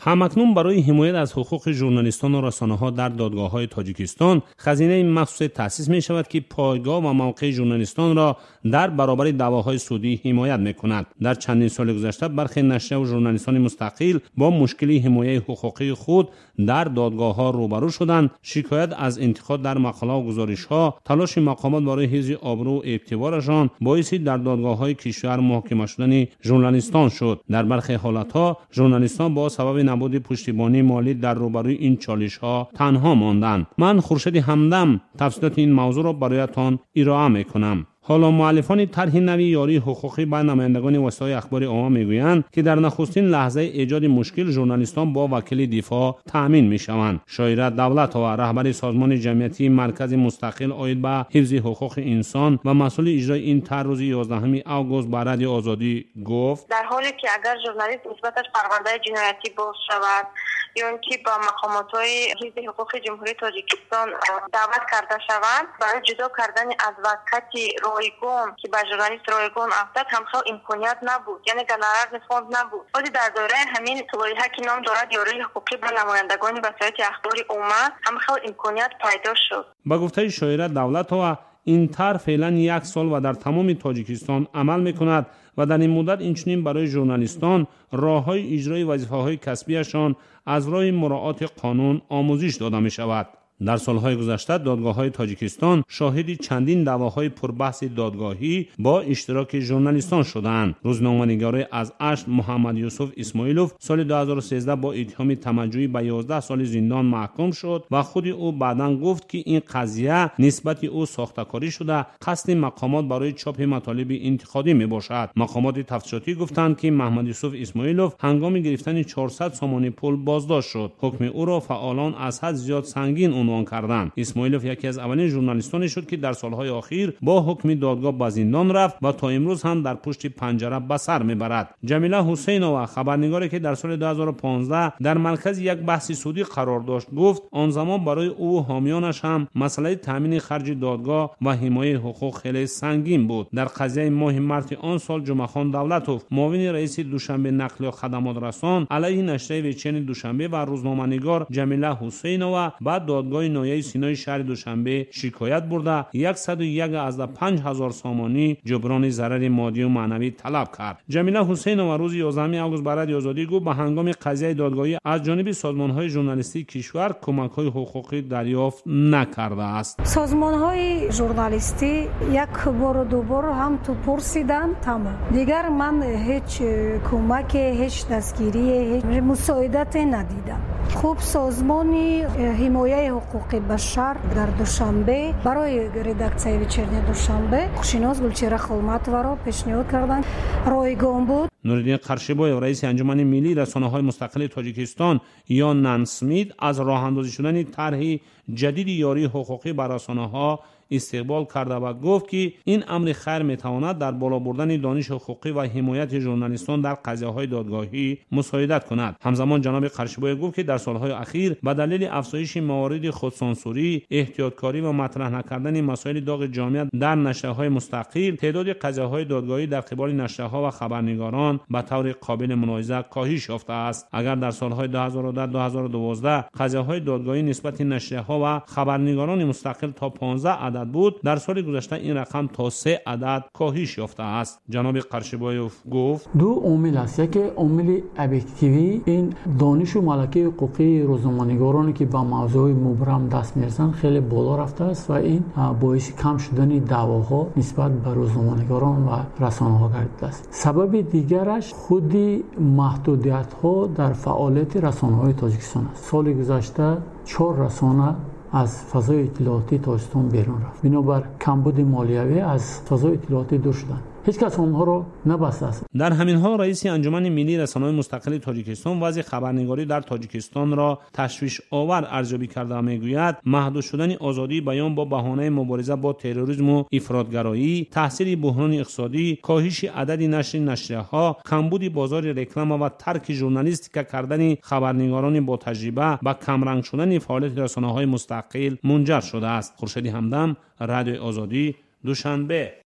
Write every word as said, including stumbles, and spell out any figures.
همکنون برای حمایت از حقوق ژورنالیستان و رسانه‌ها در دادگاه‌های تاجیکستان خزینه مخصوص تأسیس می‌شود که پایگاه و موقع ژورنالیستان را در برابر دعواهای سودی حمایت می‌کند. در چندین سال گذشته برخی نشریه و ژورنالیستان مستقل با مشکلی حمایت حقوقی خود در دادگاه‌ها روبرو شدند. شکایت از انتقاد در مقاله و گزارش‌ها، تلاش مقامات برای حفظ آبرو و اعتبارشان باعث در دادگاه‌های کشور محاکمه شدن ژورنالیستان شد. در برخی حالت‌ها ژورنالیستان با سبب نبود پشتیبانی مالی در روبروی این چالش‌ها تنها ماندند. من خورشید همدم تفصیلات این موضوع را برایتان ارائه می‌کنم. حالا مؤلفان طرح نوی یاری حقوقی با نمایندگان وسایل اخبار عامه میگویند که در نخستین لحظه ایجاد مشکل ژورنالیستان با وکیل دفاع تامین میشوند. شایره دولت‌ها رهبر سازمان جمعیتی مرکز مستقل عاید به حفظ حقوق انسان و مسئول اجرای این طرح روز یازدهم آگوست به رادیو آزادی گفت در حالی که اگر ژورنالیست نسبتش پرونده جنایتی باز شود یا اینکه با مقامات‌های حفظ حقوق جمهوری تاجیکستان دعوت کرده شوند برای جدا کردن از وقتی رایگان که به ژورنالیست رایگان افتاد هم خیلی امکانیت نبود، یعنی گنرال فاند نبود. ولی در دوره همین لایحه که نام دارد یاری حقوقی به نمایندگان وسایل اخبار عامه هم خیلی امکانیت پیدا شد. با گفته شایره دولت‌ها این طرح فعلا یک سال و در تمام تاجیکستان عمل می‌کند و در این مدت اینچنین برای ژورنالیستان راه‌های اجرای وظیفه‌های کسبیشان از راه مراعات قانون آموزش داده می‌شود. در سالهای گذشته دادگاه‌های تاجیکستان شاهد چندین دعواهای پربحث دادگاهی با اشتراک ژورنالیستان شدند. روزنامه‌نگار از اشت محمد یوسف اسماعیلوف سال دو هزار و سیزده با اتهام تمجید به یازده سال زندان محکوم شد و خود او بعداً گفت که این قضیه نسبت او ساخته‌کاری شده، قصد مقامات برای چاپ مطالب انتقادی میباشد. مقامات تفتیشاتی گفتند که محمد یوسف اسماعیلوف هنگام گرفتن چهارصد سامانه پول بازداشت شد. حکم او را فعالان از حد زیاد سنگین عنوان کردند. اسماعیلوف یکی از اولین ژورنالیستانی شد که در سالهای اخیر با حکم دادگاه به زندان رفت و تا امروز هم در پشت پنجره به سر میبرد. جمیله حسینова خبرنگاری که در سال دو هزار و پانزده در مرکز یک بحث سودی قرار داشت گفت آن زمان برای او و حامیانش هم مسئله تامین خرج دادگاه و حمایت حقوق خیلی سنگین بود. در قضیه ماه مارس آن سال جمعه‌خان دولتوف معاون رئیس دوشنبه نقل و خدمات رسان علیه نشریه ویچن دوشنبه و روزنامه‌نگار جمیله حسینова بعد دادگاه نایه سینای شهر دوشنبه شکایت برده صد و یک از پنج هزار سامانی جبران ضرر مادی و معنوی طلب کرد. جمیله حسینova روز یازدهم آگوست به رادیو آزادی گفت به هنگام قضیه دادگاهی از جانب سازمان‌های ژورنالیستی کشور کمک‌های حقوقی دریافت نکرده است. سازمان‌های ژورنالیستی یک بار و دو بار هم تو پرسیدن تمام. دیگر من هیچ کمک، هیچ دستگیری، هیچ مساعدت ندیدم. خوب سازمانی حمایت حقوق بشر در دوشنبه برای ردکسیه ویچرنی دوشنبه خوشیناز گلچهره خلمتова را پیشنهاد کردند. رایگان بود. نوردین قرشیبایو رئیس انجمن ملی رسانه‌های مستقل تاجیکستان یا نانسمید از راه اندازی شدن طرح جدید یاری حقوقی بر رسانه‌ها استقبال کرده و گفت که این امر خیر میتواند در بالا بردن دانش حقوقی و حمایت ژورنالیستان در قضیه‌های دادگاهی مساعدت کند. همزمان جناب قرشیبایو گفت که در سالهای اخیر به دلیل افزایش موارد خودسانسوری، احتیاطکاری و مطرح نکردن مسائل داغ جامعه در نشریه‌های مستقل، تعداد قضیه‌های دادگاهی در قبال نشریه‌ها و خبرنگاران به طور قابل ملاحظه کاهش یافته است. اگر در سالهای دو هزار و ده تا دو هزار و دوازده قضیه‌های دادگاهی نسبت نشریه‌ها و خبرنگاران مستقل تا پانزده عدد بود، در سال گذشته این رقم تا سه عدد کاهش یافته است. جناب قرشیبایوف گفت دو عامل است. یکی عامل ابجکتیوی، این دانش و ملکه حقوقی روزنامه‌نگارانی که با موضوع مبرم دست می‌رسند خیلی بالا رفته است و این باعث کم شدن دعواها نسبت به روزنامه‌نگاران و رسانه‌ها گردیده است. سبب دیگرش خودی محدودیت‌ها در فعالیت رسانه‌های تاجیکستان است. سال گذشته چهار رسانه از فضای اطلاعاتی تاجیکستان بیرون رفت. بنابر کمبود مالیوی از فضای اطلاعاتی دور شدند. هیچ کس آنها را نبسته است. در همین حال رئیس انجمن ملی رسانه‌های مستقل تاجیکستان وضع خبرنگاری در تاجیکستان را تشویش آور ارزیابی کرده و میگوید محدود شدن آزادی بیان با بهانه مبارزه با تروریسم و افراطگرایی، تاثیر بحران اقتصادی، کاهش عدد نشر نشریه‌ها، کمبود بازار رکلام و ترک ژورنالیستیک کردن خبرنگاران با تجربه و کمرنگ شدن فعالیت رسانه‌های مستقل منجر شده است. خورشید همدم، رادیو آزادی، دوشنبه.